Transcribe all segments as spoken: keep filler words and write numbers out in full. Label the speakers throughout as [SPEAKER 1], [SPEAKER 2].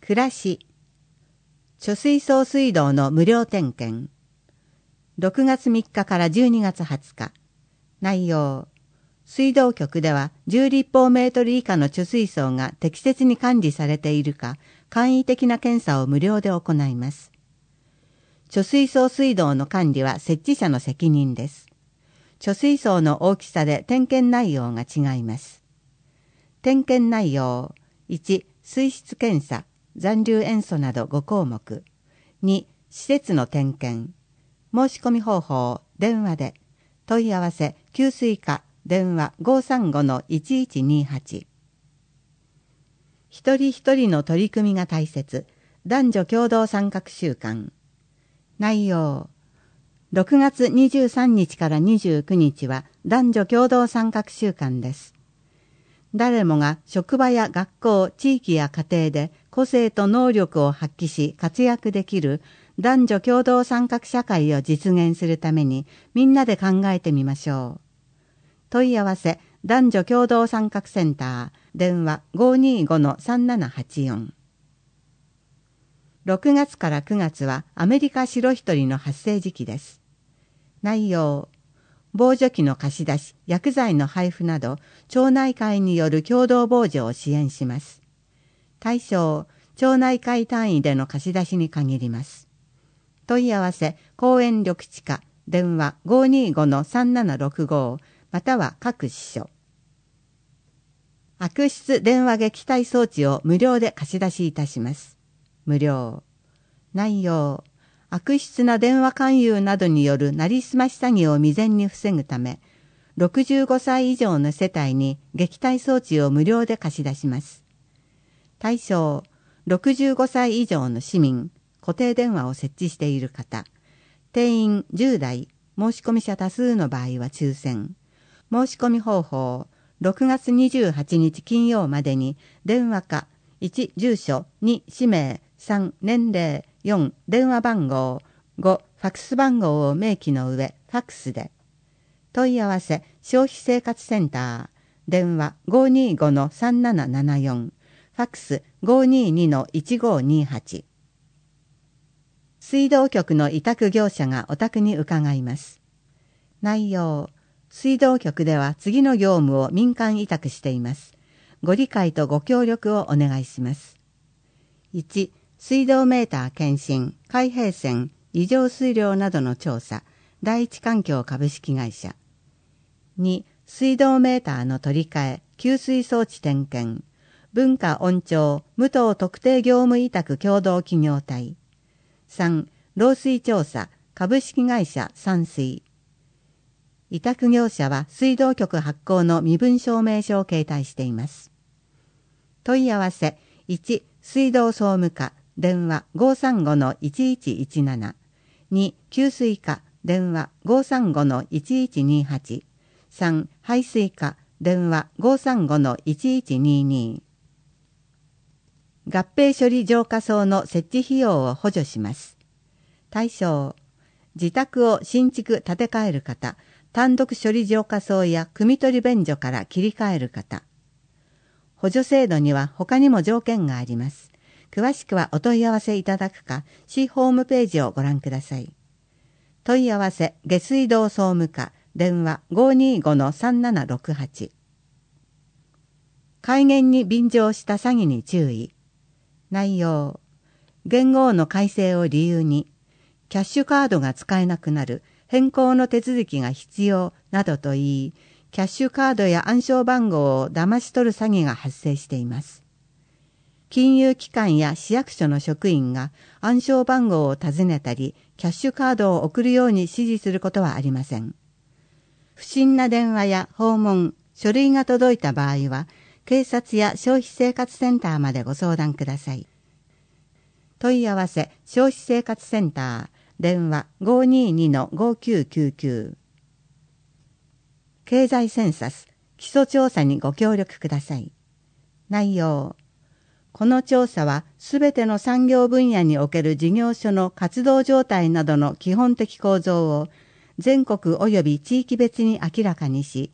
[SPEAKER 1] 暮らし、貯水槽水道の無料点検。ろくがつみっかからじゅうにがつはつか。内容、水道局ではじゅう立方メートル以下の貯水槽が適切に管理されているか、簡易的な検査を無料で行います。貯水槽水道の管理は設置者の責任です。貯水槽の大きさで点検内容が違います。点検内容、いち、水質検査、残留塩素などごこうもく。に、施設の点検。申し込み方法、電話で。問い合わせ、給水課、電話 ごーさんごのいちいちにはち。一人一人の取り組みが大切。男女共同参画週間。内容、ろくがつにじゅうさんにちからにじゅうくにちは男女共同参画週間です。誰もが職場や学校、地域や家庭で個性と能力を発揮し活躍できる男女共同参画社会を実現するためにみんなで考えてみましょう。問い合わせ、男女共同参画センター、電話 ごーにーごのさんななはちよん。ろくがつからくがつはアメリカ白ひとりの発生時期です。内容、防除機の貸し出し、薬剤の配布など、町内会による共同防除を支援します。対象、町内会単位での貸し出しに限ります。問い合わせ、公園緑地課、電話 ごーにーごのさんななろくご、または各支所。悪質電話撃退装置を無料で貸し出しいたします。無料。内容、悪質な電話勧誘などによるなりすまし詐欺を未然に防ぐため、ろくじゅうごさい以上の世帯に撃退装置を無料で貸し出します。対象、ろくじゅうごさい以上の市民、固定電話を設置している方、定員じゅうだい、申し込み者多数の場合は抽選。申し込み方法、ろくがつにじゅうはちにち金曜までに電話か、いち住所、に氏名、さん年齢、よん電話番号、ごファックス番号を明記の上ファックスで。問い合わせ、消費生活センター、電話 ごーにーごのさんななななよん、ファックス ごーにーにのいちごーにーはち。水道局の委託業者がお宅に伺います。内容、水道局では次の業務を民間委託しています。ご理解とご協力をお願いします。いち、水道メーター検針、開閉栓、異常水量などの調査、第一環境株式会社。に、水道メーターの取り替え、給水装置点検、文化音調、無等特定業務委託共同企業体。さん、漏水調査、株式会社散水。委託業者は水道局発行の身分証明書を携帯しています。問い合わせ、いち、水道総務課、電話 ごーさんごのいちいちいちなな、に、給水課、電話 ごーさんごのいちいちにはち、さん、排水課、電話 ごーさんごのいちいちにに。合併処理浄化槽の設置費用を補助します。対象、自宅を新築建て替える方、単独処理浄化槽や汲み取り便所から切り替える方。補助制度には他にも条件があります。詳しくはお問い合わせいただくか、市ホームページをご覧ください。問い合わせ、下水道総務課、電話 ごーにーごのさんななろくはち。改元に便乗した詐欺に注意。内容、元号の改正を理由に、キャッシュカードが使えなくなる、変更の手続きが必要などと言い、キャッシュカードや暗証番号を騙し取る詐欺が発生しています。金融機関や市役所の職員が暗証番号を尋ねたり、キャッシュカードを送るように指示することはありません。不審な電話や訪問、書類が届いた場合は、警察や消費生活センターまでご相談ください。問い合わせ、消費生活センター、電話 ごーにーにのごきゅうきゅうきゅう。経済センサス、基礎調査にご協力ください。内容、この調査はすべての産業分野における事業所の活動状態などの基本的構造を全国及び地域別に明らかにし、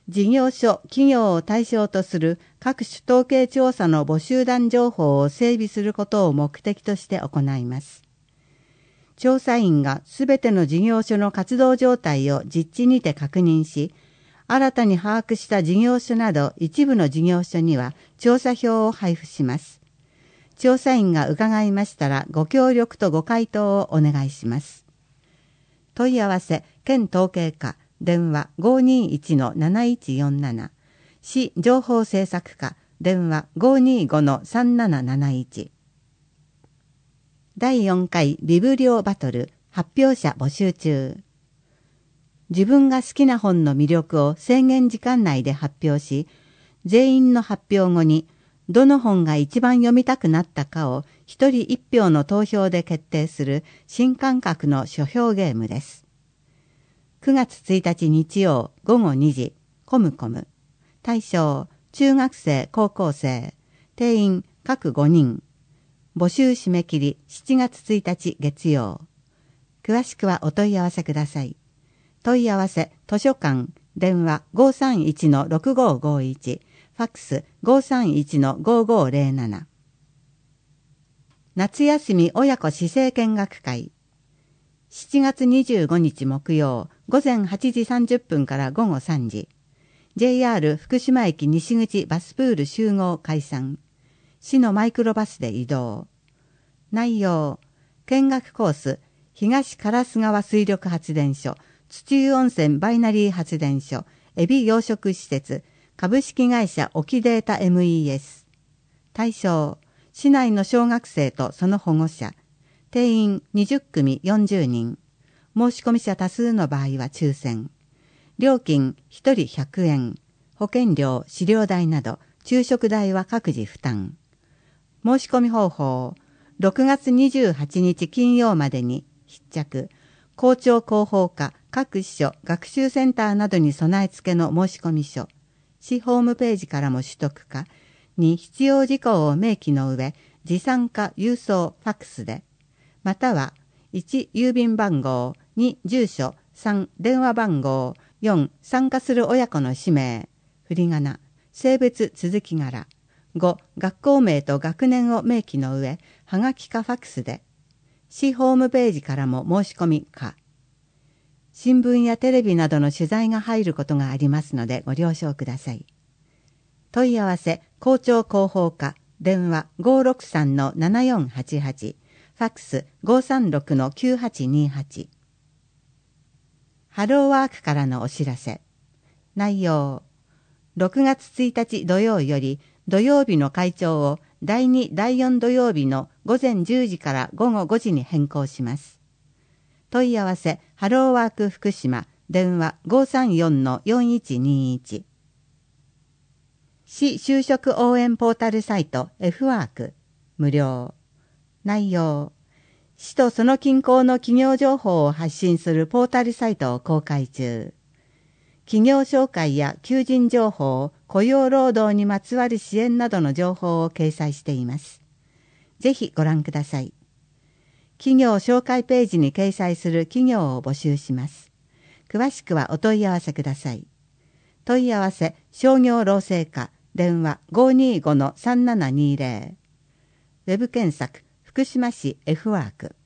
[SPEAKER 1] 事業所、企業を対象とする各種統計調査の募集団情報を整備することを目的として行います。調査員がすべての事業所の活動状態を実地にて確認し、新たに把握した事業所など一部の事業所には調査票を配布します。調査員が伺いましたらご協力とご回答をお願いします。問い合わせ、県統計課、電話 ごーにーいちのなないちよんなな、市情報政策課、電話 ごーにーごのさんなななないち。だいよんかいビブリオバトル発表者募集中。自分が好きな本の魅力を制限時間内で発表し、全員の発表後にどの本が一番読みたくなったかを一人一票の投票で決定する新感覚の書評ゲームです。くがつついたち日曜ごごにじ、コムコム。対象、中学生、高校生。定員、各ごにん。募集締め切りしちがつついたち月曜。詳しくはお問い合わせください。問い合わせ、図書館、電話 ごーさんいちのろくごーごーいち、ファックス ごーさんいちのごーごーぜろなな。夏休み親子市政見学会。しちがつにじゅうごにち木曜、午前はちじさんじゅっぷんからごごさんじ。ジェイアール 福島駅西口バスプール集合解散。市のマイクロバスで移動。内容、見学コース、東烏川水力発電所、土湯温泉バイナリー発電所、エビ養殖施設、株式会社沖データ エムイーエス。対象、市内の小学生とその保護者。定員にじゅっくみよんじゅうにん。申し込み者多数の場合は抽選。料金ひとりひゃくえん。保険料、飼料代など、昼食代は各自負担。申し込み方法。ろくがつにじゅうはちにち金曜までに必着。校長広報課、各支所、学習センターなどに備え付けの申し込み書。市ホームページからも取得かに必要事項を明記の上、持参か郵送、ファックスで。または、いち郵便番号、に住所、さん電話番号、よん参加する親子の氏名、振り仮名、性別続き柄、ご学校名と学年を明記の上、はがきかファックスで。市ホームページからも申し込みか。新聞やテレビなどの取材が入ることがありますのでご了承ください。問い合わせ、校長広報課、電話 ごーろくさんのななよんはちはち、ファックス ごーさんろくのきゅうはちにはち。ハローワークからのお知らせ。内容。ろくがつついたち土曜より土曜日の会長をだいに、だいよん土曜日のごぜんじゅうじからごごごじに変更します。問い合わせ、ハローワーク福島、電話 ごーさんよんのよんいちにいち。市就職応援ポータルサイト F ワーク、無料。内容。市とその近郊の企業情報を発信するポータルサイトを公開中。企業紹介や求人情報、雇用労働にまつわる支援などの情報を掲載しています。ぜひご覧ください。企業紹介ページに掲載する企業を募集します。詳しくはお問い合わせください。問い合わせ、商業労政課、電話 ごーにーごのさんななにぜろ。ウェブ検索、福島市 F ワーク。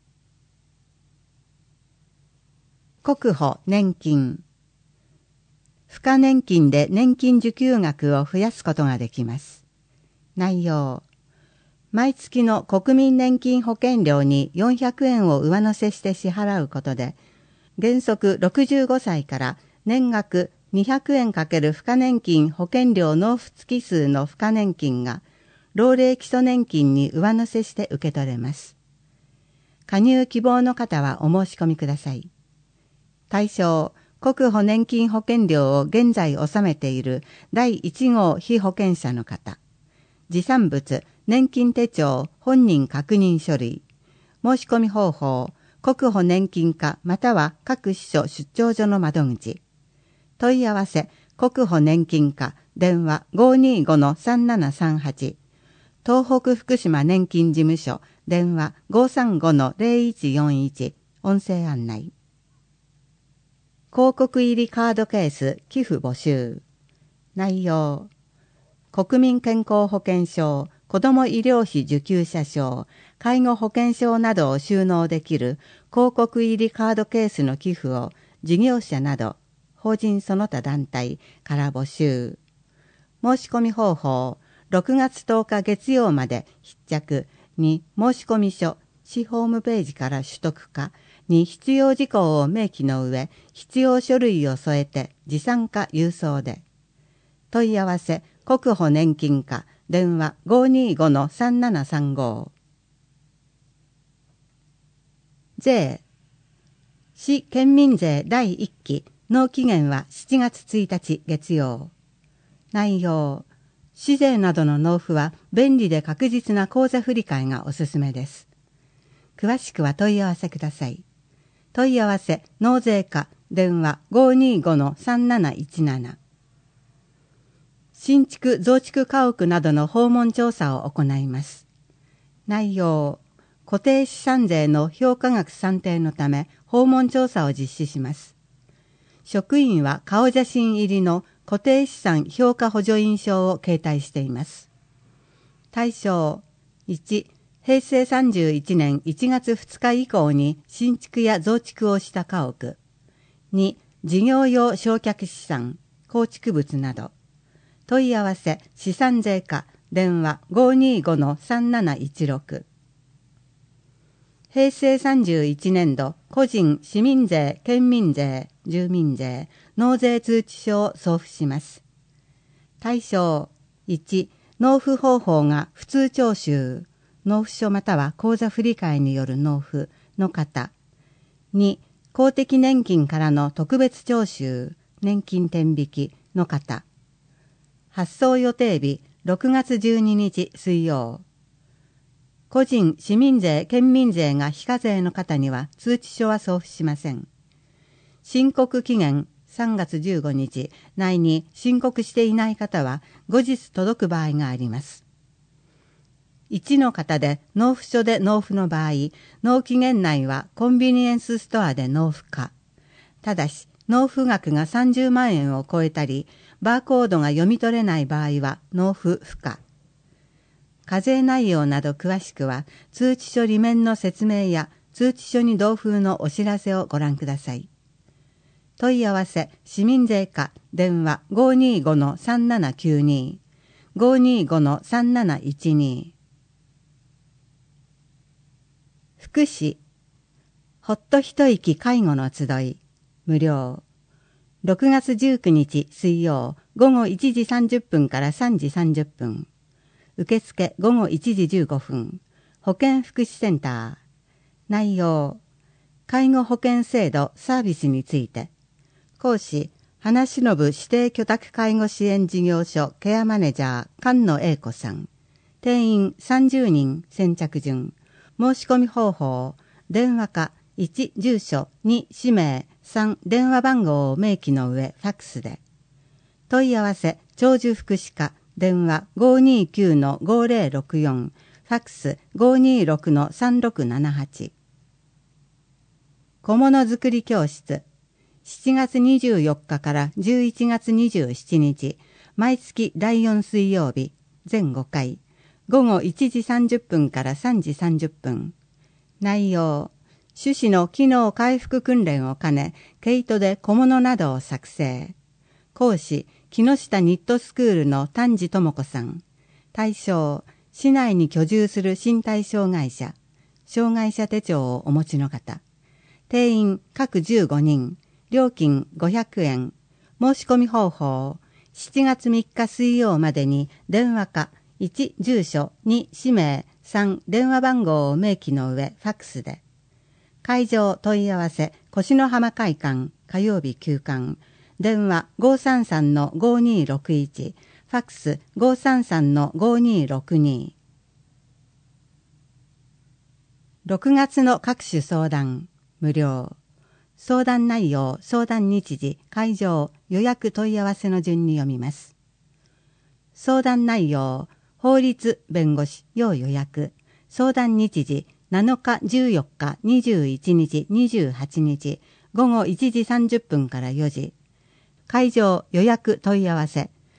[SPEAKER 1] 国保年金。付加年金で年金受給額を増やすことができます。内容。毎月の国民年金保険料によんひゃくえんを上乗せして支払うことで、原則ろくじゅうごさいから年額にひゃくえん×付加年金保険料納付月数の付加年金が、老齢基礎年金に上乗せして受け取れます。加入希望の方はお申し込みください。対象、国保年金保険料を現在納めているだいいち号被保険者の方。持参物、年金手帳、本人確認書類。申し込み方法、国保年金課または各支所出張所の窓口。問い合わせ、国保年金課、電話 ごーにーごのさんななさんはち。東北福島年金事務所、電話 ごーさんごのぜろいちよんいち。音声案内。広告入りカードケース寄付募集。 内容、国民健康保険証、子ども医療費受給者証、介護保険証などを収納できる広告入りカードケースの寄付を事業者など法人その他団体から募集。申し込み方法、ろくがつとおか月曜まで必着に申込書、市ホームページから取得かに必要事項を明記の上、必要書類を添えて持参か郵送で。問い合わせ、国保年金課、電話 ごーにーごのさんななさんご。税。市県民税だいいっき、納期限はしちがつついたち月曜。内容。市税などの納付は便利で確実な口座振替がおすすめです。詳しくは問い合わせください。問い合わせ、納税課、電話 ごーにーごのさんなないちなな。新築増築家屋などの訪問調査を行います。内容、固定資産税の評価額算定のため訪問調査を実施します。職員は顔写真入りの固定資産評価補助印証を携帯しています。対象、いち、へいせいさんじゅういちねんいちがつふつか以降に新築や増築をした家屋。に、事業用償却資産、構築物など。問い合わせ、資産税課、電話 ごーにーごのさんなないちろく。へいせいさんじゅういちねんど、個人、市民税、県民税、住民税、納税通知書を送付します。対象、いち、納付方法が普通徴収、納付書または口座振替による納付の方。に、公的年金からの特別徴収、年金転引きの方。発送予定日ろくがつじゅうににち水曜。個人、市民税、県民税が非課税の方には通知書は送付しません。申告期限さんがつじゅうごにち内に申告していない方は後日届く場合があります。いちの方で納付書で納付の場合、納期限内はコンビニエンスストアで納付か。ただし、納付額がさんじゅうまんえんを超えたり、バーコードが読み取れない場合は納付不可。課税内容など詳しくは通知書裏面の説明や通知書に同封のお知らせをご覧ください。問い合わせ、市民税課、電話 ごーにーごのさんななきゅうに、ごーにーごのさんなないちに。福祉、ほっと一息介護の集い、無料。ろくがつじゅうくにち水曜、ごごいちじさんじゅっぷんからさんじさんじゅっぷん。受付ごごいちじじゅうごふん。保健福祉センター。内容、介護保険制度サービスについて。講師、花忍指定居宅介護支援事業所ケアマネージャー菅野英子さん。定員さんじゅうにん先着順。申し込み方法、電話かいち住所、に氏名、さん電話番号を明記の上ファックスで。問い合わせ、長寿福祉課、電話 ごーにーきゅうのごーぜろろくよん、ファックス ごーにーろくのさんろくななはち。小物作り教室、しちがつにじゅうよっかからじゅういちがつにじゅうしちにち、毎月だいよん水曜日、全ごかい、ごごいちじさんじゅっぷんからさんじさんじゅっぷん。内容、種子の機能回復訓練を兼ね、毛糸で小物などを作成。講師、木下ニットスクールの丹治智子さん。対象、市内に居住する身体障害者、障害者手帳をお持ちの方。定員各じゅうごにん、料金ごひゃくえん。申し込み方法、しちがつみっか水曜までに電話かいち住所、に氏名、さん電話番号を明記の上ファックスで。会場問い合わせ、越野浜会館、火曜日休館。電話 ごーさんさんのごーにーろくいち、ファックス ごーさんさんのごーにーろくに。ろくがつの各種相談、無料。相談内容、相談日時、会場、予約問い合わせの順に読みます。相談内容、法律、弁護士、要予約。相談日時、なのか、じゅうよっか、にじゅういちにち、にじゅうはちにち、ごごいちじさんじゅっぷんからよじ。会場、予約問い合わせ。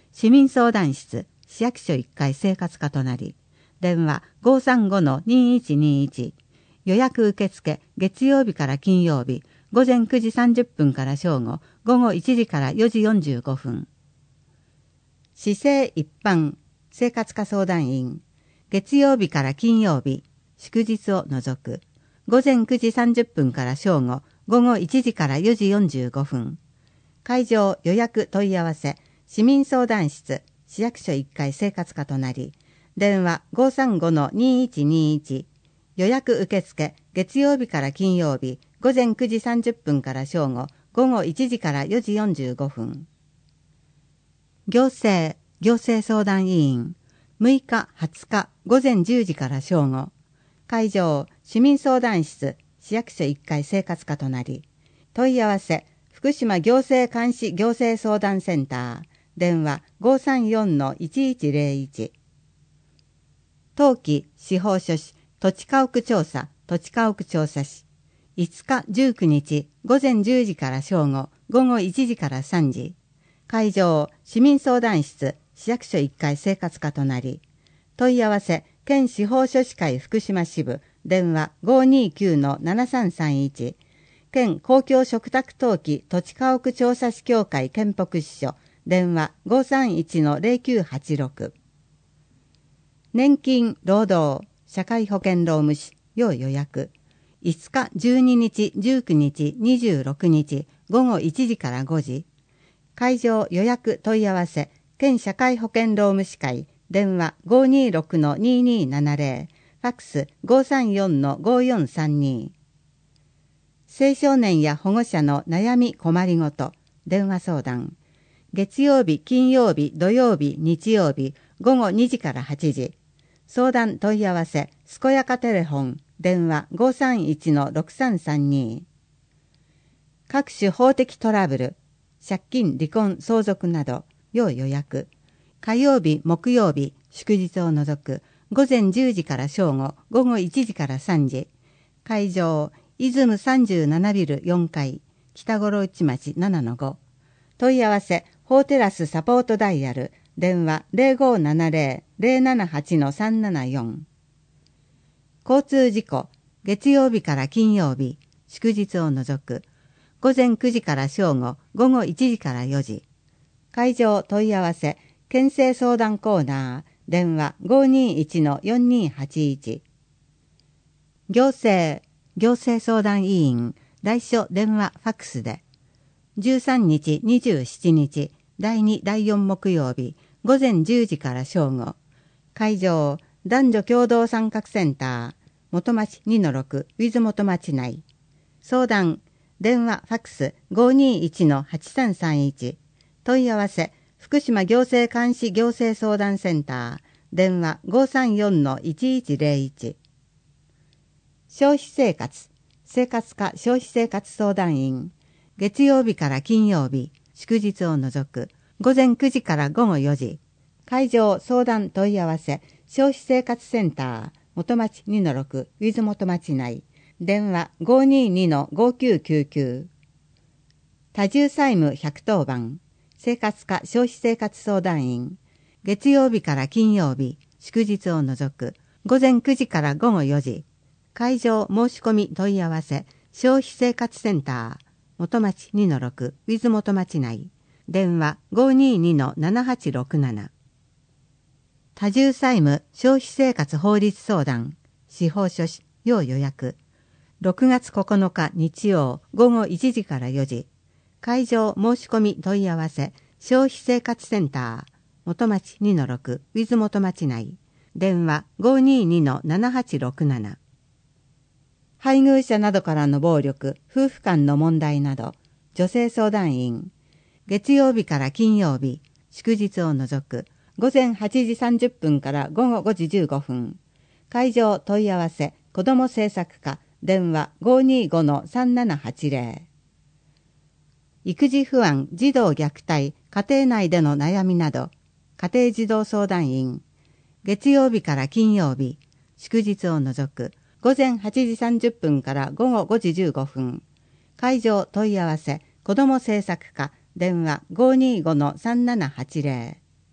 [SPEAKER 1] 市民相談室、市役所いっかい生活課となり、電話 ごーさんごのにいちにいち、予約受付、月曜日から金曜日、午前くじさんじゅっぷんから正午、午後いちじからよじよんじゅうごふん。市政一般、生活課相談員、月曜日から金曜日、祝日を除く、午前くじさんじゅっぷんから正午、午後いちじからよじよんじゅうごふん。会場予約問い合わせ、市民相談室、市役所いっかい生活課となり、電話 ごーさんごのにいちにいち、予約受付、月曜日から金曜日、午前くじさんじゅっぷんから正午、午後いちじからよじよんじゅうごふん。行政、行政相談委員、むいか、はつか、午前じゅうじから正午。会場、市民相談室、市役所いっかい生活課となり、問い合わせ、福島行政監視行政相談センター、電話 ごーさんよんのいちいちゼロいち。登記、司法書士、土地家屋調査、土地家屋調査士。いつかじゅうくにち、午前じゅうじから正午、午後いちじからさんじ。会場、市民相談室、市役所いっかい生活課となり、問い合わせ、県司法書士会福島支部、電話 ごーにーきゅうのななさんさんいち。県公共嘱託登記土地家屋調査士協会県北支所、電話 ごーさんいちのゼロきゅうはちろく。年金、労働、社会保険労務士、要予約。いつか、じゅうににち、じゅうくにち、にじゅうろくにち、午後いちじからごじ。会場予約問い合わせ、県社会保険労務士会、電話 ごーにーろくのにーにーななゼロ、ファックス ごーさんよんのごーよんさんに。青少年や保護者の悩み困りごと、電話相談。月曜日、金曜日、土曜日、日曜日、午後にじからはちじ。相談問い合わせ、すこやかテレフォン、電話 ごーさんいちのろくさんさんに。各種法的トラブル、借金、離婚、相続など、要予約。火曜日、木曜日、祝日を除く、午前じゅうじから正午、午後いちじからさんじ。会場、出雲さんじゅうななビルよんかい、北五郎内町 ななのご。問い合わせ、法テラスサポートダイヤル、電話 ゼロごーななゼロ ゼロななはちのさんななよん。交通事故、月曜日から金曜日、祝日を除く、午前くじから正午、午後いちじからよじ。会場問い合わせ、県政相談コーナー、電話 ごーにーいちのよんにーはちいち。行政、行政相談委員、来所電話ファックスで、じゅうさんにち、にじゅうしちにち、だいに、だいよん木曜日、午前じゅうじから正午。会場、男女共同参画センター、元町 にのろく、ウィズ元町内。相談、電話ファックス ごーにーいちのはちさんさんいち。問い合わせ、福島行政監視行政相談センター、電話 ごーさんよんのいちいちゼロいち。消費生活、生活課消費生活相談員、月曜日から金曜日、祝日を除く、午前くじから午後よじ。会場相談問い合わせ、消費生活センター、元町 にのろく、ウィズ元町内、電話 ごーにーにのごーきゅうきゅうきゅう。多重債務ひゃくとおばん、生活課消費生活相談員、月曜日から金曜日、祝日を除く、午前くじから午後よじ。会場申し込み問い合わせ、消費生活センター、元町 にのろく、ウィズ元町内、電話 ごーにーにのななはちろくなな。多重債務消費生活法律相談、司法書士、要予約。ろくがつここのか日曜午後いちじからよじ。会場申し込み問い合わせ、消費生活センター、元町 にのろく、ウィズ元町内、電話 ごーにーにのななはちろくなな。配偶者などからの暴力、夫婦間の問題など、女性相談員、月曜日から金曜日、祝日を除く、午前はちじさんじゅっぷんから午後ごじじゅうごふん。会場問い合わせ、子ども政策課、電話 ごーにーごのさんななはちゼロ。育児不安、児童虐待、家庭内での悩みなど、家庭児童相談員、月曜日から金曜日、祝日を除く、午前はちじさんじゅっぷんから午後ごじじゅうごふん。会場問い合わせ、子ども政策課、電話 ごーにーごのさんななはちゼロ。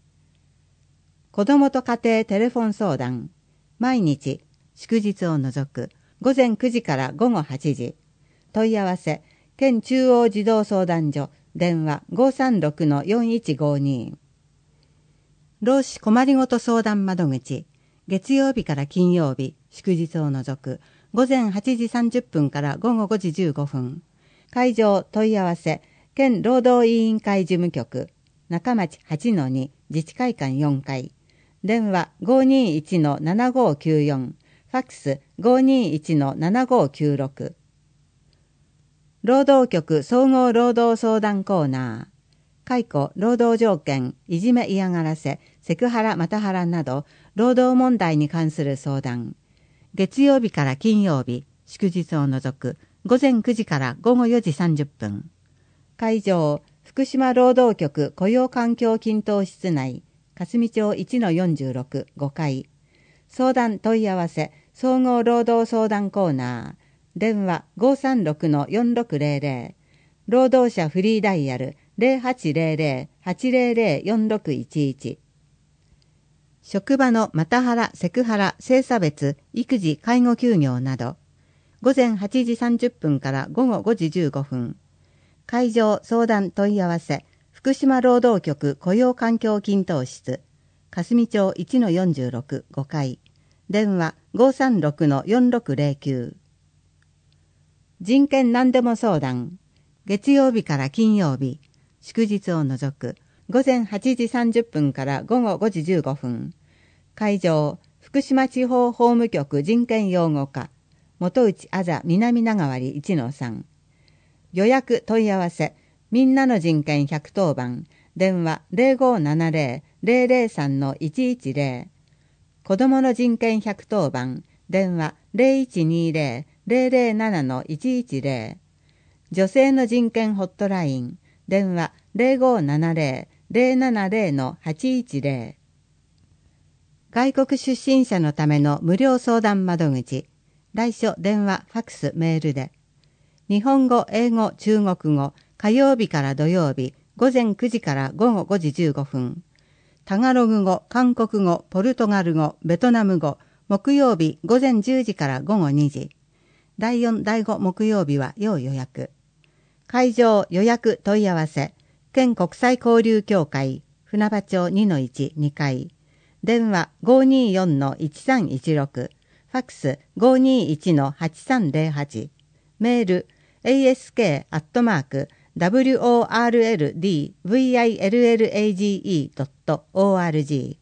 [SPEAKER 1] 子どもと家庭テレフォン相談、毎日、祝日を除く、午前くじから午後はちじ。問い合わせ、県中央児童相談所、電話 ごーさんろくのよんいちごに。労使困りごと相談窓口、月曜日から金曜日、祝日を除く、午前はちじさんじゅっぷんから午後ごじじゅうごふん。会場問い合わせ、県労働委員会事務局、中町 はちのに 自治会館よんかい。電話 ごーにーいちのななごーきゅうよん。ファックス ごーにーいちのななごーきゅうろく。労働局総合労働相談コーナー。解雇、労働条件、いじめ嫌がらせ、セクハラ、マタハラなど、労働問題に関する相談。月曜日から金曜日、祝日を除く、午前くじから午後よじさんじゅっぷん。会場、福島労働局雇用環境均等室内、霞町 いちのよんじゅうろく ごかい。相談問い合わせ、総合労働相談コーナー。電話 ごーさんろくのよんろくぜろぜろ。労働者フリーダイヤル ゼロはちゼロゼロ はちゼロゼロ よんろくいちいち。職場のマタハラ、セクハラ、性差別、育児、介護休業など。午前はちじさんじゅっぷんから午後ごじじゅうごふん。会場相談問い合わせ、福島労働局雇用環境均等室、霞町 いちのよんじゅうろく ごかい。電話 ごーさんろくのよんろくぜろきゅう。人権何でも相談。月曜日から金曜日、祝日を除く、午前はちじさんじゅっぷんから午後ごじじゅうごふん。会場、福島地方法務局人権擁護課、元内あざ南長割 いちのさん。予約問い合わせ、みんなの人権ひゃくとおばん、電話 ゼロごーななゼロ ゼロゼロさんのいちいちゼロ。子どもの人権ひゃくとおばん、電話 ゼロいちにゼロ ゼロゼロななのいちいちゼロ。女性の人権ホットライン、電話 ゼロごーななゼロ ゼロななゼロのはちいちゼロ。外国出身者のための無料相談窓口、来所電話、ファックス、メールで。日本語、英語、中国語、火曜日から土曜日、午前くじから午後ごじじゅうごふん。タガログ語、韓国語、ポルトガル語、ベトナム語、木曜日午前じゅうじから午後にじ。だいよん、だいご木曜日は要予約。会場予約問い合わせ、県国際交流協会、船場町 にのいち、にかい。電話 ごーにーよんのいちさんいちろく。ファックス ごーにーいちのはちさんゼロはち。メール エーエスケー アットマーク ダブリューオーアールエルディーブイアイエルエルエージーイードットオーアールジー。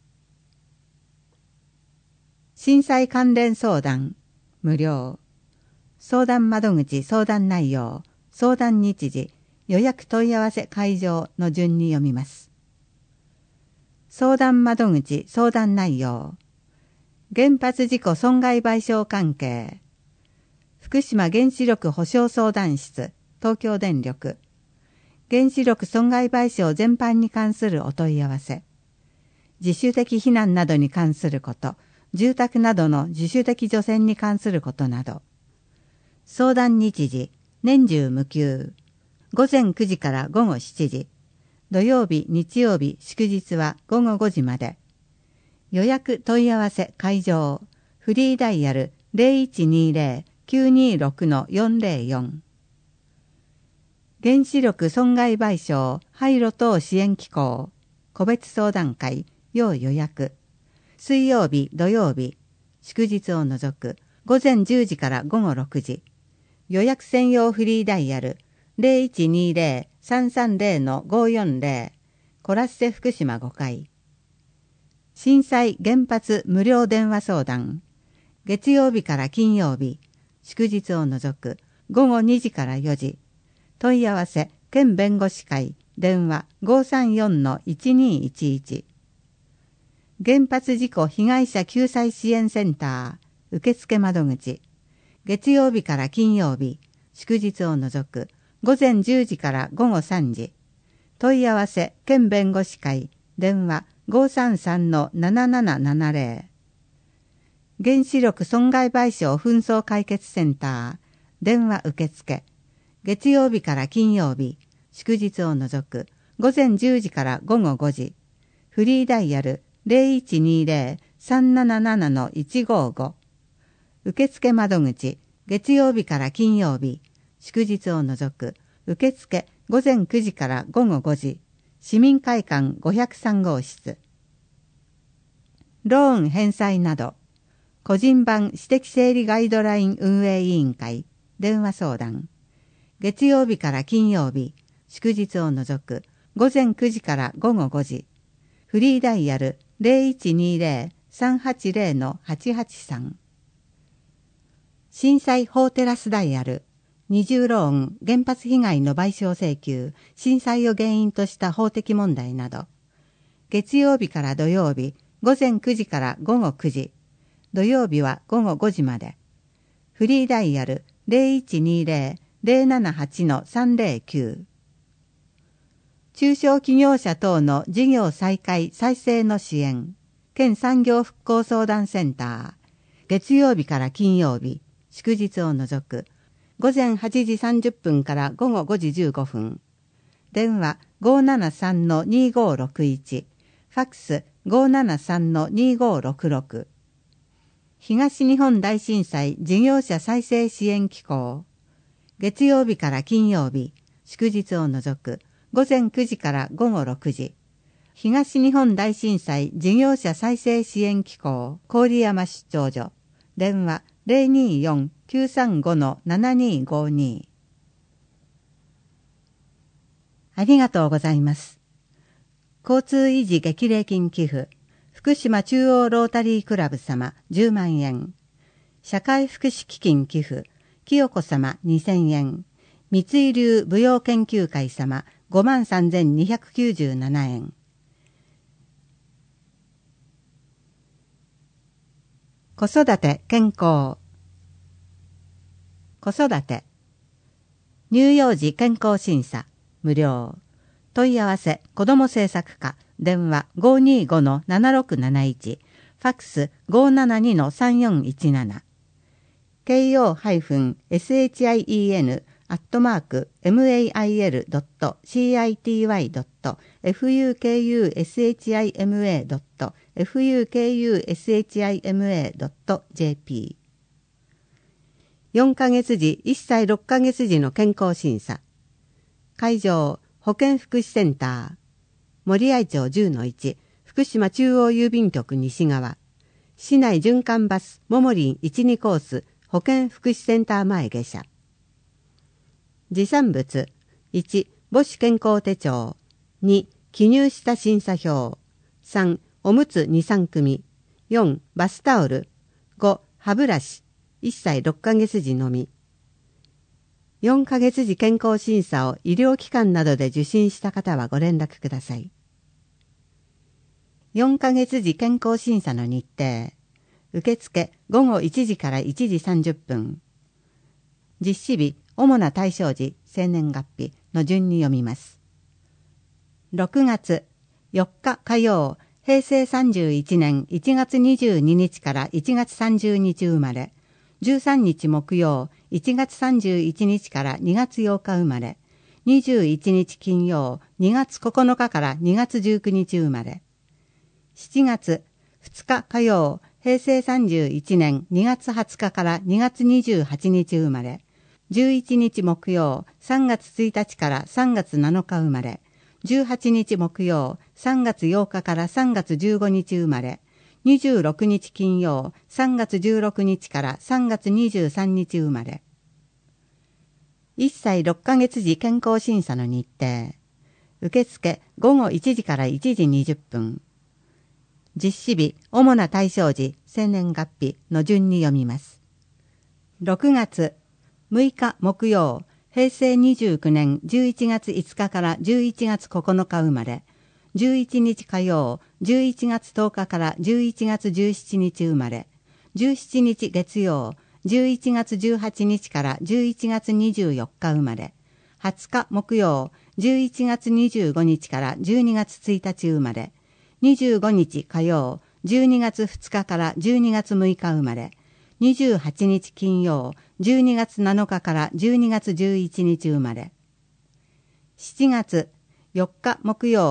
[SPEAKER 1] 震災関連相談無料。相談窓口相談内容、相談日時、予約問い合わせ会場の順に読みます。相談窓口相談内容。原発事故損害賠償関係。福島原子力保障相談室、東京電力。原子力損害賠償全般に関するお問い合わせ。自主的避難などに関すること、住宅などの自主的除染に関することなど。相談日時、年中無休。午前くじから午後しちじ。土曜日、日曜日、祝日は午後ごじまで。予約問い合わせ会場。フリーダイヤル ゼロいちにゼロ きゅうにろくのよんゼロよん。原子力損害賠償廃炉等支援機構。個別相談会、要予約。水曜日、土曜日、祝日を除く、午前じゅうじから午後ろくじ。予約専用フリーダイヤルゼロいちにゼロ さんさんゼロのごよんゼロ。コラッセ福島ごかい。震災原発無料電話相談。月曜日から金曜日、祝日を除く、午後にじからよじ。問い合わせ、県弁護士会、電話 ごーさんよんのいちにいちいち。原発事故被害者救済支援センター、受付窓口。月曜日から金曜日、祝日を除く、午前じゅうじから午後さんじ。問い合わせ、県弁護士会、電話 ごーさんさんのななななななゼロ。原子力損害賠償紛争解決センター、電話受付。月曜日から金曜日、祝日を除く、午前じゅうじから午後ごじ。フリーダイヤルゼロいちにゼロ さんなななな いちごご。受付窓口、月曜日から金曜日、祝日を除く、受付午前くじから午後ごじ、市民会館ごひゃくさん号室。ローン返済など、個人版私的整理ガイドライン運営委員会、電話相談。月曜日から金曜日、祝日を除く、午前くじから午後ごじ。フリーダイヤル ゼロいちにゼロ さんはちゼロ はちはちさん。震災法テラスダイヤル。二重ローン、原発被害の賠償請求、震災を原因とした法的問題など。月曜日から土曜日、午前くじから午後くじ。土曜日は午後ごじまで。フリーダイヤル ゼロいちにゼロ ゼロななはち さんゼロきゅう。中小企業者等の事業再開再生の支援、県産業復興相談センター、月曜日から金曜日、祝日を除く、午前はちじさんじゅっぷんから午後ごじじゅうごふん。電話 ごーななさん にーごーろくいち、ファックス ごーななさん にーごーろくろく。東日本大震災事業者再生支援機構、月曜日から金曜日、祝日を除く、午前くじから午後ろくじ。東日本大震災事業者再生支援機構、郡山出張所。電話 ゼロにーよん きゅうさんご ななにーごに。ありがとうございます。交通維持激励金寄付、福島中央ロータリークラブ様じゅうまんえん。社会福祉基金寄付、清子様にせんえん。三井流舞踊研究会様ごまんさんぜんにひゃくきゅうじゅうななえん。子育て健康。子育て。乳幼児健康審査、無料。問い合わせ、子ども政策課、電話 ごーにーご ななろくなないち、ファックス ごーななに さんよんいちなな。ケーオー エスエイチアイイーエヌ アットマーク エムエーアイエル ドット シーアイティーワイ ドット エフユーケーユーエスエイチアイエムエー ドット エフユーケーユーエスエイチアイエムエー ドット ジェーピー。よんかげつじ、いっさいろっかげつじの健康審査。会場、保健福祉センター。森合町 じゅうのいち、福島中央郵便局西側。市内循環バス、ももりんいちにコース、保健福祉センター前下車。持参物。いち、母子健康手帳。に、記入した審査票。さん、おむつに、さんくみ。よん、バスタオル。ご、歯ブラシ。いっさいろっかげつじのみ。よんかげつじ健康審査を医療機関などで受診した方はご連絡ください。よんかげつじ健康審査の日程。受付ごごいちじからいちじさんじゅっぷん。実施日、主な対象時、生年月日の順に読みます。ろくがつよっか火曜、へいせいさんじゅういちねんいちがつにじゅうににちからいちがつさんじゅうにち生まれ。じゅうさんにち木曜、いちがつさんじゅういちにちからにがつようか生まれ。にじゅういちにち金曜、にがつここのかからにがつじゅうくにち生まれ。しちがつふつか火曜、へいせいさんじゅういちねんにがつはつかからにがつにじゅうはちにち生まれ。じゅういちにち木曜、さんがつついたちからさんがつなのか生まれ。じゅうはちにち木曜、さんがつようかからさんがつじゅうごにち生まれ。にじゅうろくにち金曜、さんがつじゅうろくにちからさんがつにじゅうさんにち生まれ。いっさいろっかげつじ健康審査の日程。受付ごごいちじからいちじにじゅっぷん。実施日、主な対象時、生年月日の順に読みます。ろくがつむいか木曜、へいせいにじゅうきゅうねんじゅういちがついつかからじゅういちがつここのか生まれ。じゅういちにち火曜、じゅういちがつとおかからじゅういちがつじゅうしちにち生まれ。じゅうしちにち月曜、じゅういちがつじゅうはちにちからじゅういちがつにじゅうよっか生まれ。はつか木曜、じゅういちがつにじゅうごにちからじゅうにがつついたち生まれ。にじゅうごにち火曜、じゅうにがつふつかからじゅうにがつむいか生まれ。にじゅうはちにち金曜、じゅうにがつなのかからじゅうにがつじゅういちにち生まれ。しちがつよっか木曜、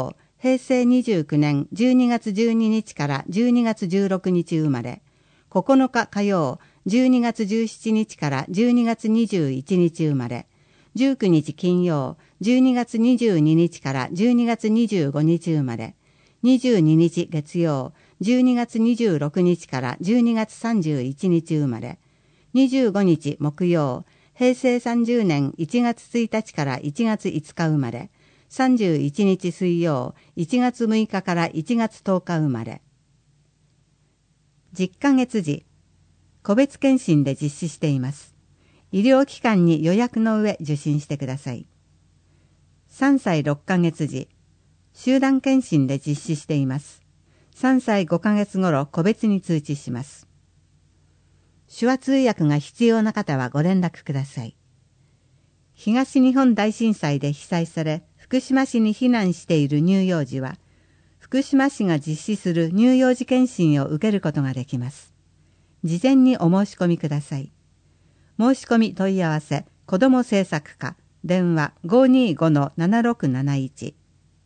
[SPEAKER 1] へいせいにじゅうきゅうねんじゅうにがつじゅうににちからじゅうにがつじゅうろくにち生まれ、ここのか火曜、じゅうにがつじゅうしちにちからじゅうにがつにじゅういちにち生まれ、じゅうくにち金曜、じゅうにがつにじゅうににちからじゅうにがつにじゅうごにち生まれ、にじゅうににち月曜、じゅうにがつにじゅうろくにちからじゅうにがつさんじゅういちにち生まれ、にじゅうごにち木曜、へいせいさんじゅうねんいちがつついたちからいちがついつか生まれ、さんじゅういちにち水曜、いちがつむいかからいちがつとおか生まれ。じゅっかげつ時、個別検診で実施しています。医療機関に予約の上受診してください。さんさいろっかげつ時、集団検診で実施しています。さんさいごかげつ頃個別に通知します。手話通訳が必要な方はご連絡ください。東日本大震災で被災され、福島市に避難している乳幼児は、福島市が実施する乳幼児検診を受けることができます。事前にお申し込みください。申し込み問い合わせ、子ども政策課、電話 ごーにーごのななろくなないち。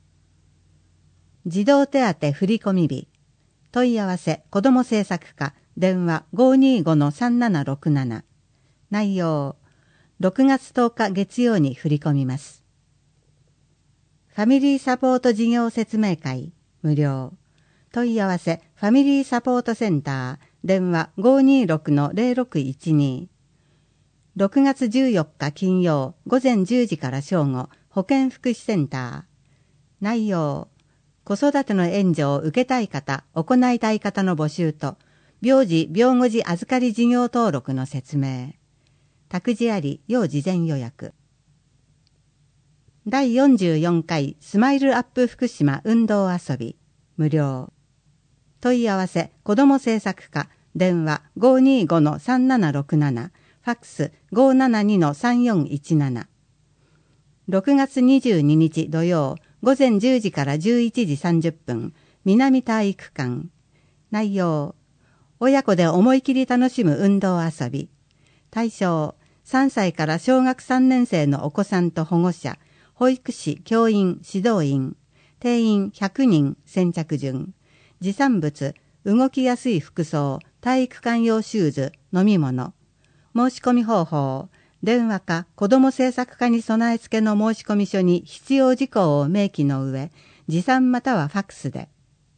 [SPEAKER 1] 児童手当振込日、問い合わせ、子ども政策課、電話 ごーにーごのさんななろくなな。内容、ろくがつとおか月曜に振り込みます。ファミリーサポート事業説明会、無料。問い合わせ、ファミリーサポートセンター、電話 ごーにーろくのぜろろくいちに。ろくがつじゅうよっか金曜、ごぜんじゅうじから正午、保健福祉センター。内容、子育ての援助を受けたい方、行いたい方の募集と、病児・病後児預かり事業登録の説明。託児あり、要事前予約。だいよんじゅうよんかいスマイルアップ福島運動遊び、無料。問い合わせ、子ども政策課、電話 ごーにーごのさんななろくなな、ファックス ごーななにのさんよんいちなな。ろくがつにじゅうににち土曜、ごぜんじゅうじからじゅういちじさんじゅっぷん、南体育館。内容、親子で思い切り楽しむ運動遊び。対象、さんさいから小学さんねんせいのお子さんと保護者、保育士、教員、指導員、定員ひゃくにん、先着順。持参物、動きやすい服装、体育館用シューズ、飲み物。申し込み方法、電話か子ども政策課に備え付けの申込書に必要事項を明記の上、持参またはファックスで。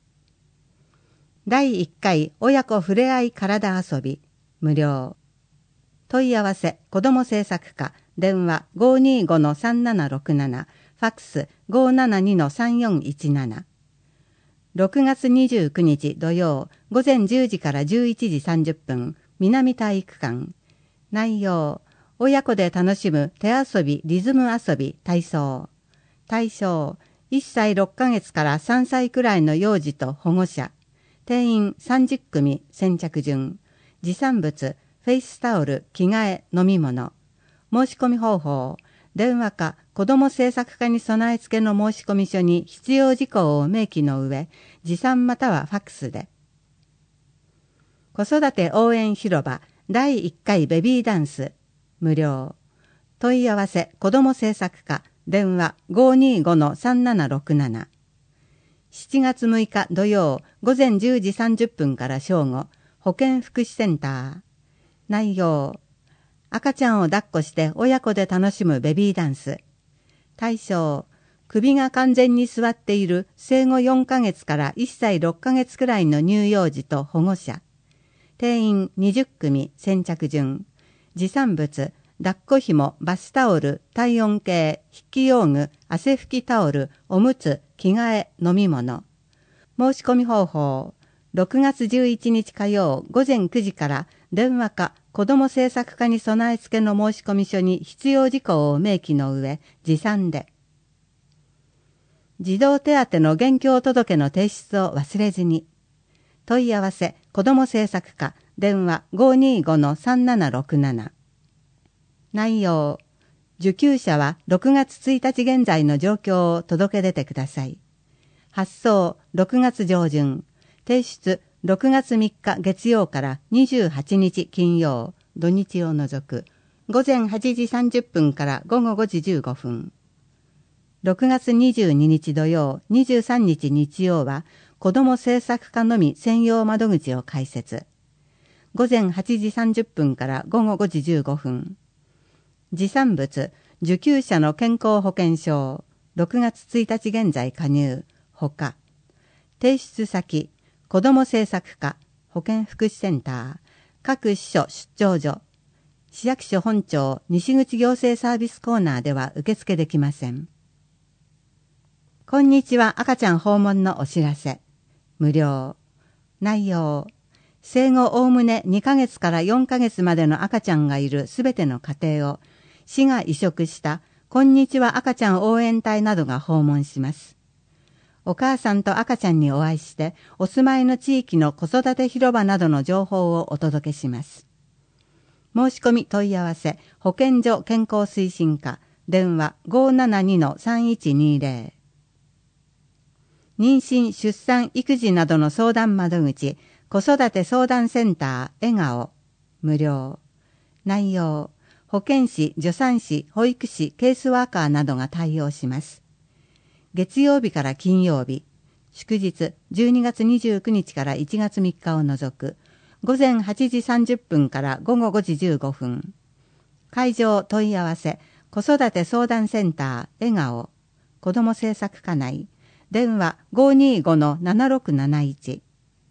[SPEAKER 1] だいいっかい親子ふれあい体遊び、無料。問い合わせ、子ども政策課、電話 ごーにーごのさんななろくなな、ファックス ごーななにのさんよんいちなな。ろくがつにじゅうくにち土曜、ごぜんじゅうじからじゅういちじさんじゅっぷん、南体育館。内容、親子で楽しむ手遊び、リズム遊び、体操。対象、いっさいろっかげつからさんさいくらいの幼児と保護者。定員さんじゅっくみ、先着順。持参物、フェイスタオル、着替え、飲み物。申し込み方法、電話か子ども政策課に備え付けの申込書に必要事項を明記の上、持参またはファックスで。子育て応援広場だいいっかいベビーダンス、無料。問い合わせ、子ども政策課、電話 ごーにーごのさんななろくなな。しちがつむいか土曜、ごぜんじゅうじさんじゅっぷんから正午、保健福祉センター。内容、赤ちゃんを抱っこして親子で楽しむベビーダンス。対象、首が完全に座っている生後よんかげつからいっさいろっかげつくらいの乳幼児と保護者。定員にじゅっくみ、先着順。持参物、抱っこ紐、バスタオル、体温計、筆記用具、汗拭きタオル、おむつ、着替え、飲み物。申し込み方法、ろくがつじゅういちにち火曜ごぜんくじから電話か子ども政策課に備え付けの申込書に必要事項を明記の上、持参で。児童手当の現況届の提出を忘れずに。問い合わせ、子ども政策課、電話 ごーにーごのさんななろくなな。内容、受給者はろくがつついたち現在の状況を届け出てください。発送ろくがつじょうじゅん、提出ろくがつみっか月曜からにじゅうはちにち金曜、土日を除く、ごぜんはちじさんじゅっぷんからごごごじじゅうごふん。 ろくがつにじゅうににち土曜、にじゅうさんにち日曜は子ども政策課のみ専用窓口を開設。ごぜんはちじさんじゅっぷんからごごごじじゅうごふん。持産物、受給者の健康保険証、ろくがつついたち現在加入、ほか。提出先、子ども政策課、保健福祉センター、各支所出張所、市役所本庁西口行政サービスコーナーでは受付できません。こんにちは、赤ちゃん訪問のお知らせ。無料。内容。生後おおむねにかげつからよんかげつまでの赤ちゃんがいるすべての家庭を、市が委嘱したこんにちは赤ちゃん応援隊などが訪問します。お母さんと赤ちゃんにお会いして、お住まいの地域の子育て広場などの情報をお届けします。申し込み問い合わせ、保健所健康推進課、電話 ごーななにのさんいちにーぜろ。妊娠・出産・育児などの相談窓口、子育て相談センター、笑顔、無料。内容、保健師、助産師、保育士、ケースワーカーなどが対応します。月曜日から金曜日、祝日じゅうにがつにじゅうくにちからいちがつみっかを除く、ごぜんはちじさんじゅっぷんからごごごじじゅうごふん。会場問い合わせ、子育て相談センター、笑顔、子ども政策課内、電話 ごーにーごのななろくなないち。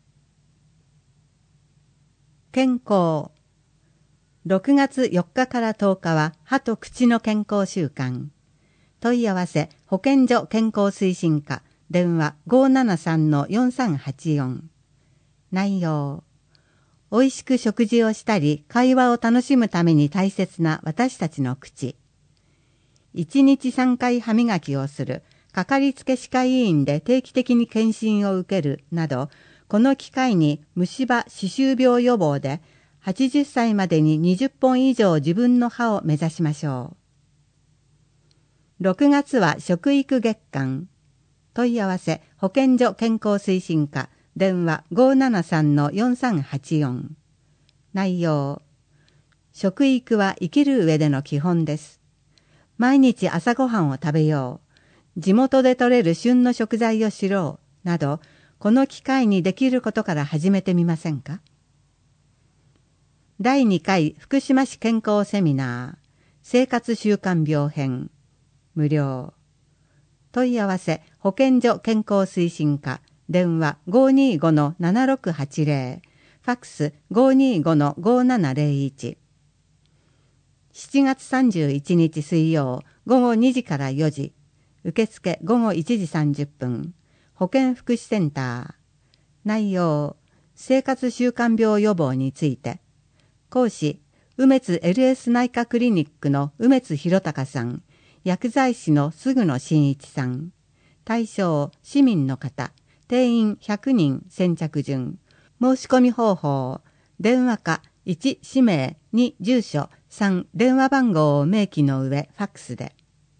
[SPEAKER 1] 健康。ろくがつよっかからとおかは歯と口の健康週間。問い合わせ保健所健康推進課電話 ごーななさんのよんさんはちよん。内容。美味しく食事をしたり会話を楽しむために大切な私たちの口。いちにちさんかい歯磨きをする、かかりつけ歯科医院で定期的に検診を受けるなど、この機会に虫歯・歯周病予防ではちじゅっさいまでににじゅっぽん以上自分の歯を目指しましょう。ろくがつは食育月間。問い合わせ保健所健康推進課電話 ごーななさんのよんさんはちよん。内容。食育は生きる上での基本です。毎日朝ごはんを食べよう。地元で採れる旬の食材を知ろう。など、この機会にできることから始めてみませんか。だいにかい福島市健康セミナー生活習慣病編無料。問い合わせ保健所健康推進課電話 ごーにーごのななろくはちぜろ ファックス ごーにーごのごーななぜろいち。しちがつさんじゅういちにち水曜ごごにじからよじ、受付ごごいちじさんじゅっぷん、保健福祉センター。内容、生活習慣病予防について。講師、梅津 エルエス 内科クリニックの梅津弘隆さん、薬剤師の菅野真一さん。対象、市民の方、定員ひゃくにん先着順。申し込み方法、電話かいち氏名、に住所、さん電話番号を明記の上、ファックスで。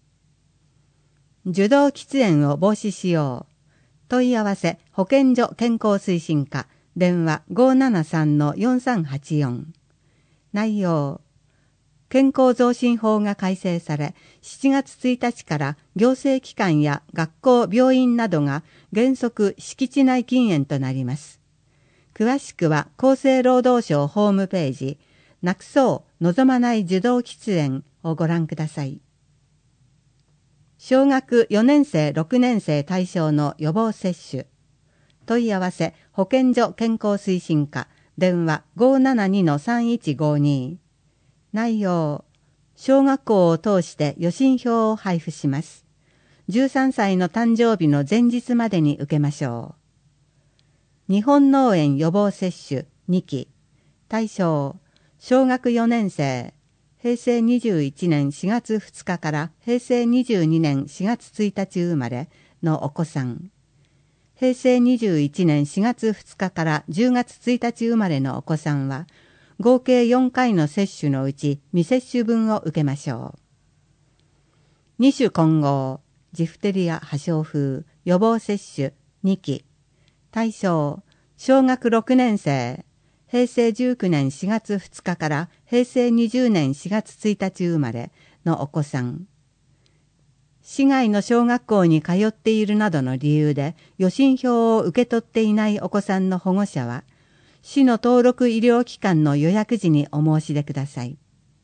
[SPEAKER 1] 受動喫煙を防止しよう。問い合わせ保健所健康推進課電話 ごーななさんのよんさんはちよん。内容。健康増進法が改正され、しちがつついたちから行政機関や学校、病院などが原則敷地内禁煙となります。詳しくは厚生労働省ホームページ、なくそう望まない受動喫煙をご覧ください。小学よねんせいろくねんせい対象の予防接種。問い合わせ保健所健康推進課電話 ごーななにのさんいちごに。内容。小学校を通して予診票を配布します。じゅうさんさいの誕生日の前日までに受けましょう。日本脳炎予防接種にき。対象。小学よねんせい。へいせいにじゅういちねんしがつふつかからへいせいにじゅうにねんしがつついたち生まれのお子さん。へいせいにじゅういちねんしがつふつかからじゅうがつついたち生まれのお子さんは、合計よんかいの接種のうち未接種分を受けましょう。二種混合、ジフテリア破傷風予防接種にき。対象、小学ろくねんせい。へいせいじゅうきゅうねんしがつふつかからへいせいにじゅうねんしがつついたち生まれのお子さん。 市外の小学校に通っているなどの理由で予診票を受け取っていないお子さんの保護者は、市の登録医療機関の予約時にお申し出ください。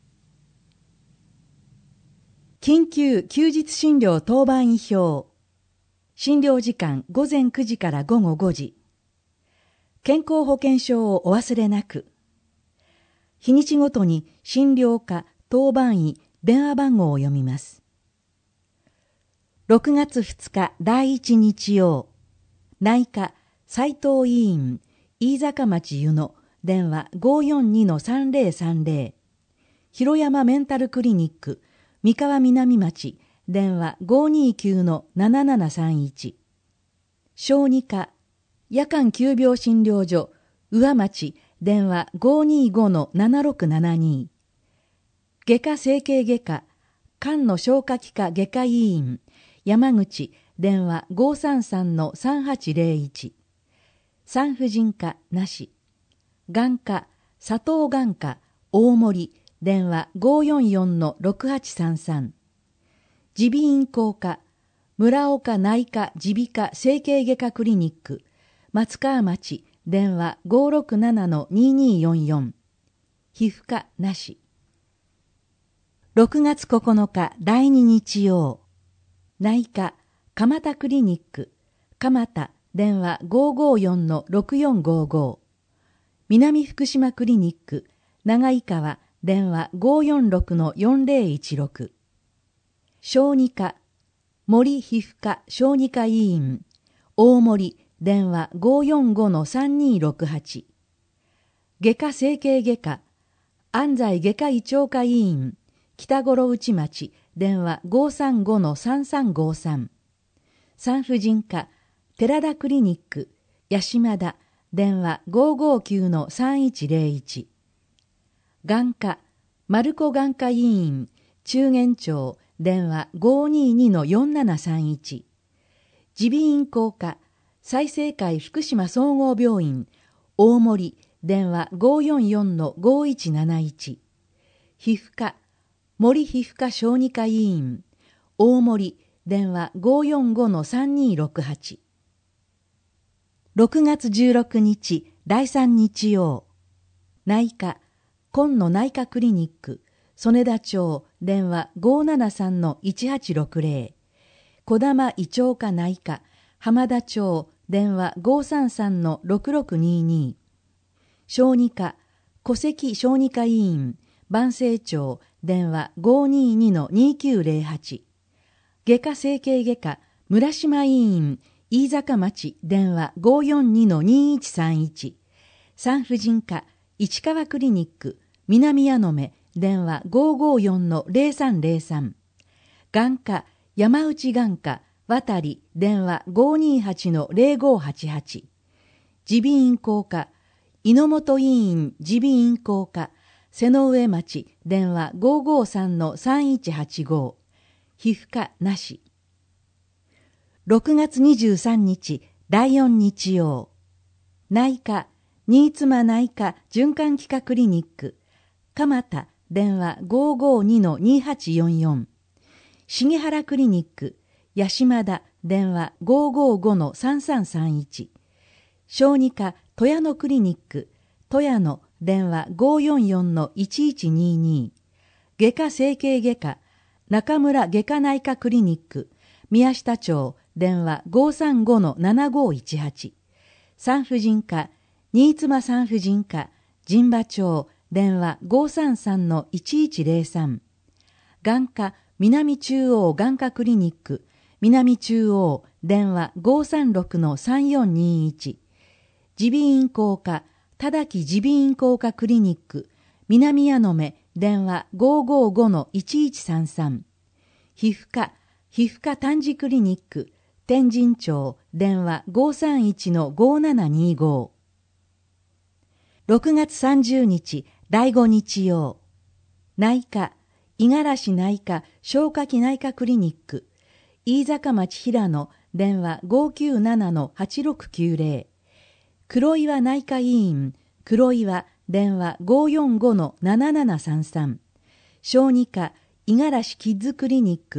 [SPEAKER 2] 緊急休日診療当番医表。診療時間午前くじから午後ごじ。健康保険証をお忘れなく。日にちごとに診療科、当番医、電話番号を読みます。ろくがつふつか第一日曜。内科、斉藤医院、飯坂町湯野、電話 ごーよんにのさんぜろさんぜろ。広山メンタルクリニック、三河南町、電話 ごーにーきゅうのななななさんいち。小児科、夜間急病診療所、宇和町、電話 ごーにーごのななろくななに。外科整形外科、肝の消化器科外科医院、山口、電話 ごーさんさんのさんはちぜろいち。産婦人科なし。眼科、佐藤眼科、大森、電話 ごーよんよんのろくはちさんさん。耳鼻咽喉科、村岡内科耳鼻科整形外科クリニック、松川町、電話 ごーろくななのにーにーよんよん。皮膚科なし。ろくがつここのか第二日曜。内科、蒲田クリニック、蒲田、電話 ごーごーよんのろくよんごーごー。南福島クリニック、長井川、電話 ごーよんろくのよんぜろいちろく。小児科、森皮膚科小児科医院、大森、電話 ごーよんごのさんにーろくはち。外科整形外科、安西外科胃腸科医院、北五郎内町、電話 ごーさんごのさんさんごーさん。産婦人科、寺田クリニック、八島田、電話 ごーごーきゅうのさんいちぜろいち。眼科、丸子眼科医院、中元町、電話 ごーにーにのよんななさんいち。耳鼻咽喉科、済生会福島総合病院、大森、電話 ごーよんよんのごーいちなないち。皮膚科、森皮膚科小児科医院、大森、電話 ごーよんごのさんにーろくはち。ろくがつじゅうろくにち第三日曜。内科、今野内科クリニック、曽根田町、電話 ごーななさんのいちはちろくぜろ。児玉胃腸科内科、浜田町、電話 ごーさんさんのろくろくにーに。小児科、戸籍小児科医院、万世町、電話 ごーにーにのにーきゅうぜろはち。外科整形外科、村島医院、飯坂町、電話 ごーよんにのにーいちさんいち。産婦人科、市川クリニック、南矢目、電話 ごーごーよんのぜろさんぜろさん。眼科、山内眼科、渡り、電話 ごーにーはちのぜろごーはちはち。耳鼻咽喉科、猪本医院耳鼻咽喉科、瀬上町、電話 ごーごーさんのさんいちはちごー。皮膚科なし。ろくがつにじゅうさんにち第四日曜。内科、新妻内科循環器科クリニック、蒲田、電話 ごーごーにのにーはちよんよん。重原クリニック、八島田、電話 ごーごーごのさんさんさんいち。小児科、戸谷野クリニック、戸谷野、電話 ごーよんよんのいちいちにーに。外科整形外科、中村外科内科クリニック、宮下町、電話 ごーさんごのななごーいちはち。産婦人科、新妻産婦人科、神馬町、電話 ごーさんさんのいちいちぜろさん。眼科、南中央眼科クリニック、南中央、電話 ごーさんろくのさんよんにーいち。耳鼻咽喉科、田木耳鼻咽喉科クリニック、南矢目、電話 ごーごーごのいちいちさんさん。皮膚科、皮膚科丹治クリニック、天神町、電話 ごーさんいちのごーななにーごー。ろくがつさんじゅうにち第五日曜。内科、五十嵐内科消化器内科クリニック、飯坂町平野、電話 ごーきゅうななのはちろくきゅうぜろ。黒岩内科医院、黒岩、電話 ごーよんごのななななさんさん。小児科、五十嵐キッズクリニック、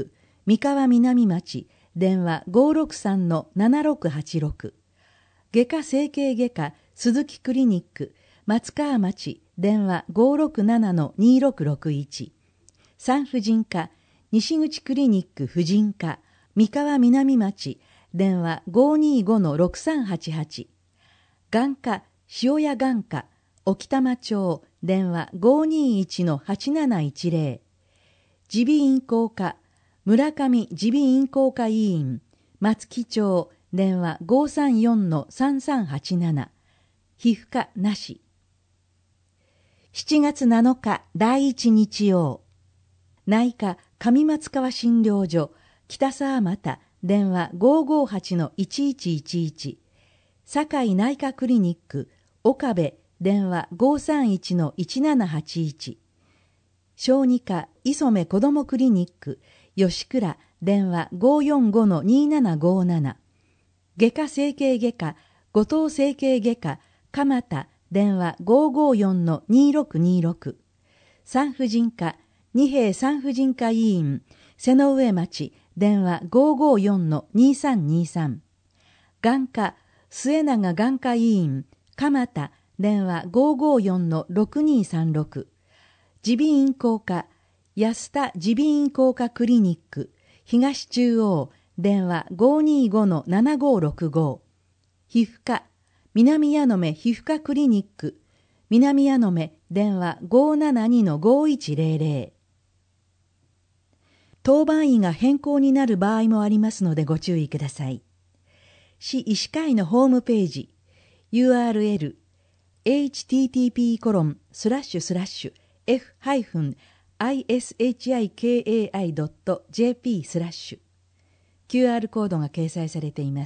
[SPEAKER 2] 三河南町、電話 ごーろくさんのななろくはちろく。外科整形外科鈴木クリニック、松川町、電話 ごーろくななのにろくろくいち。産婦人科、西口クリニック婦人科、三河南町、電話 ごーにーごのろくさんはちはち。眼科、塩谷眼科、沖玉町、電話 ごーにーいちのはちなないちぜろ。耳鼻咽喉科、村上耳鼻咽喉科医院、松木町、電話 ごーさんよんのさんさんはちなな。皮膚科なし。しちがつなのか第一日曜。内科上松川診療所、北沢又、電話 ごーごーはちのいちいちいちいち。堺内科クリニック、岡部、電話 ごーさんいちのいちななはちいち。小児科磯目子どもクリニック、吉倉、電話 ごーよんごのにななごーなな。外科整形外科、後藤整形外科、蒲田、電話 ごーごーよんのにろくにろく。産婦人科、二平産婦人科医院、瀬上町、電話 ごーごーよんのにさんにさん。眼科、末永眼科医院、蒲田、電話 ごーごーよんのろくにさんろく。耳鼻咽喉科、安田耳鼻咽喉科クリニック、東中央、電話 ごーにーごのななごーろくご。皮膚科、南矢野目皮膚科クリニック、南矢野目、電話 ごーななにのごーいちぜろぜろ。当番医が変更になる場合もありますのでご注意ください。市医師会のホームページ、ユーアールエル、エイチティーティーピーコロンスラッシュスラッシュエフハイフンアイエスエイチアイケーエーアイドットジェーピースラッシュ キューアール コードが掲載されています。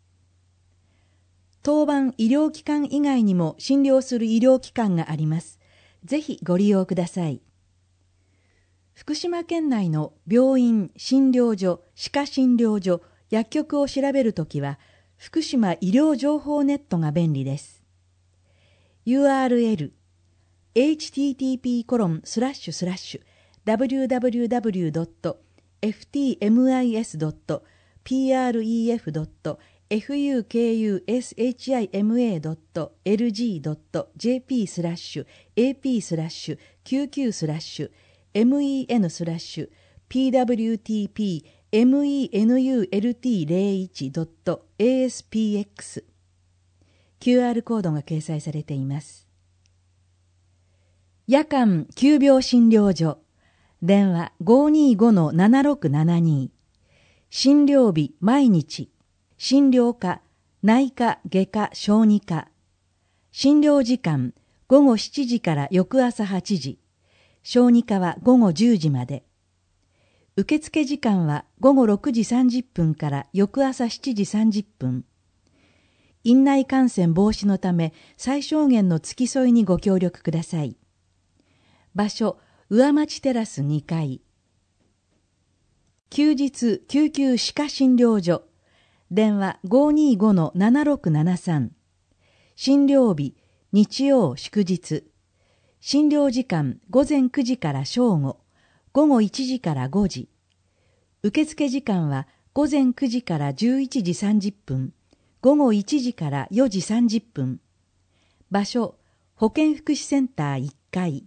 [SPEAKER 2] 当番医療機関以外にも診療する医療機関があります。ぜひご利用ください。福島県内の病院、診療所、歯科診療所、薬局を調べるときは、福島医療情報ネットが便利です。ユーアールエル、エイチティーティーピーコロンスラッシュスラッシュダブリューダブリューダブリュードットエフティーエムアイエスドットピーアールイーエフドットエフユーケーユーエスエイチアイエムエードットエルジードットジェーピースラッシュエーピースラッシュキューキュースラッシュエムイーエヌスラッシュピーダブリューティーピーエムイーエヌユーエルティーゼロいちドットエーエスピーエックス キューアール コードが掲載されています。夜間急病診療所、電話 ごーにーごのななろくななに。診療日毎日、診療科、内科、外科、小児科。診療時間ごごしちじから翌朝はちじ。小児科はごごじゅうじまで。受付時間はごごろくじさんじゅっぷんから翌朝しちじさんじゅっぷん。院内感染防止のため最小限の付き添いにご協力ください。場所、上町テラスにかい。休日救急歯科診療所、電話 ごーにーごのななろくななさん。診療日、日曜祝日。診療時間午前くじから正午、午後いちじからごじ。受付時間は午前くじからじゅういちじさんじゅっぷん、午後いちじからよじさんじゅっぷん。場所、保健福祉センターいっかい。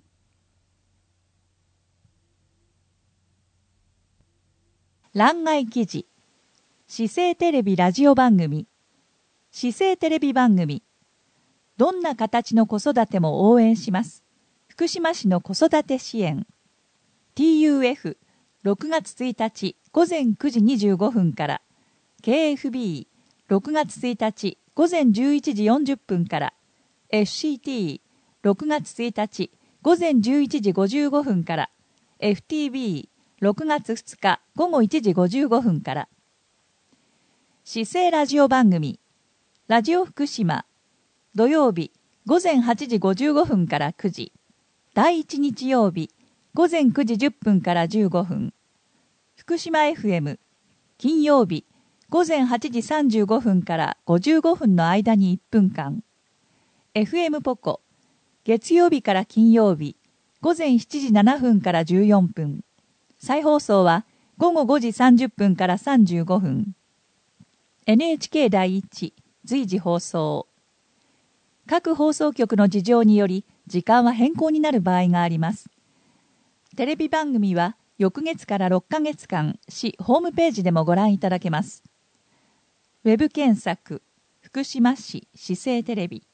[SPEAKER 3] 欄外記事、市政テレビラジオ番組、市政テレビ番組、どんな形の子育ても応援します。福島市の子育て支援。ティーユーエフ、ろくがつついたち午前くじにじゅうごふんから、ケーエフビー、ろくがつついたち午前じゅういちじよんじゅっぷんから、エフシーティー、ろくがつついたち午前じゅういちじごじゅうごふんから、エフティービー、ろくがつふつか午後いちじごじゅうごふんから。市政ラジオ番組、ラジオ福島、土曜日午前はちじごじゅうごふんからくじ、第一日曜日午前くじじゅっぷんからじゅうごふん、福島 エフエム、金曜日午前はちじさんじゅうごふんからごじゅうごふんの間にいっぷんかん、エフエム ポコ、月曜日から金曜日午前しちじななふんからじゅうよんぷん、再放送はごごごじさんじゅっぷんからさんじゅうごふん。エヌエイチケー 第一随時放送。各放送局の事情により時間は変更になる場合があります。テレビ番組は翌月からろっかげつかん市ホームページでもご覧いただけます。ウェブ検索福島市市政テレビ。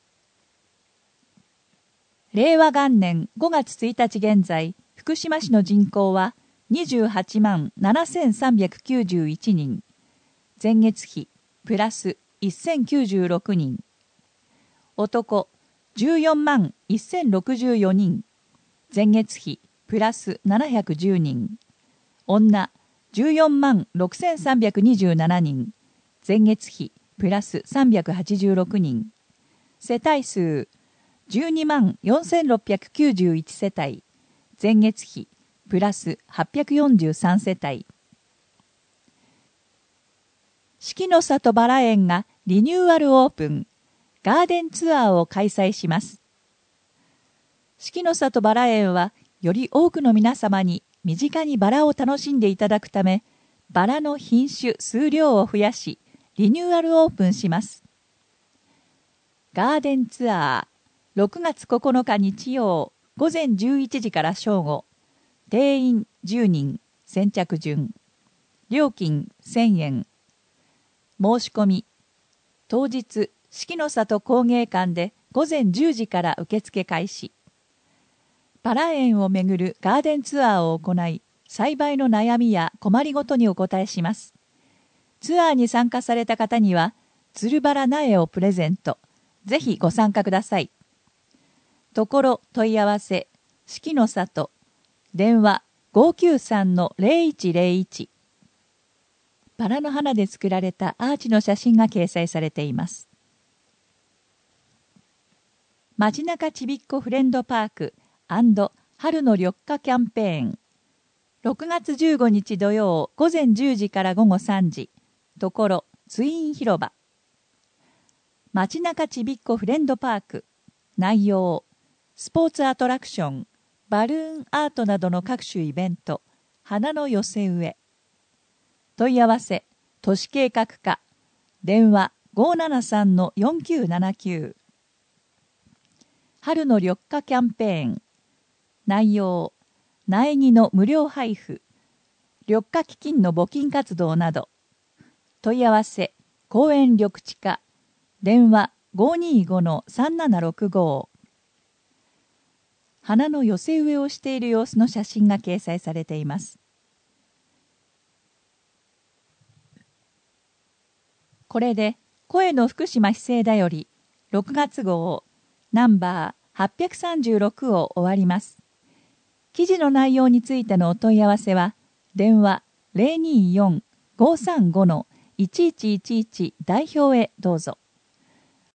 [SPEAKER 3] れいわ元年ごがつついたち現在、福島市の人口はにじゅうはちまんななせんさんびゃくきゅうじゅういちにん、前月比プラスせんきゅうじゅうろくにん、男じゅうよんまんせんろくじゅうよにん、前月比プラスななひゃくじゅうにん、女じゅうよんまんろくせんさんびゃくにじゅうななにん、前月比プラスさんびゃくはちじゅうろくにん、世帯数じゅうにまんよんせんろっぴゃくきゅうじゅういち世帯、前月比プラスはっぴゃくよんじゅうさん世帯。四季の里バラ園がリニューアルオープン、ガーデンツアーを開催します。四季の里バラ園は、より多くの皆様に身近にバラを楽しんでいただくため、バラの品種、数量を増やし、リニューアルオープンします。ガーデンツアー、ろくがつここのか日曜、午前じゅういちじから正午、定員じゅうにん、先着順、料金せんえん、申し込み、当日、四季の里工芸館で午前じゅうじから受付開始。バラ園をめぐるガーデンツアーを行い、栽培の悩みや困りごとにお答えします。ツアーに参加された方には、つるバラ苗をプレゼント。ぜひご参加ください。ところ問い合わせ、四季の里、電話 ごきゅうさんのゼロいちゼロいち。バラの花で作られたアーチの写真が掲載されています。街中ちびっこフレンドパーク&春の緑化キャンペーン。ろくがつじゅうごにち土曜午前じゅうじから午後さんじ。ところツイン広場。街中ちびっこフレンドパーク。内容、スポーツアトラクション、バルーンアートなどの各種イベント、花の寄せ植え。問い合わせ、都市計画課、電話 ごーななさんのよんきゅうななきゅう。春の緑化キャンペーン。内容、苗木の無料配布、緑化基金の募金活動など。問い合わせ、公園緑地課、電話 ごーにーごのさんななろくご。花の寄せ植えをしている様子の写真が掲載されています。これで声の福島市政だよりろくがつ号ナンバーはっぴゃくさんじゅうろくを終わります。記事の内容についてのお問い合わせは電話 ゼロにーよん ごーさんごのいちいちいちいち 代表へどうぞ。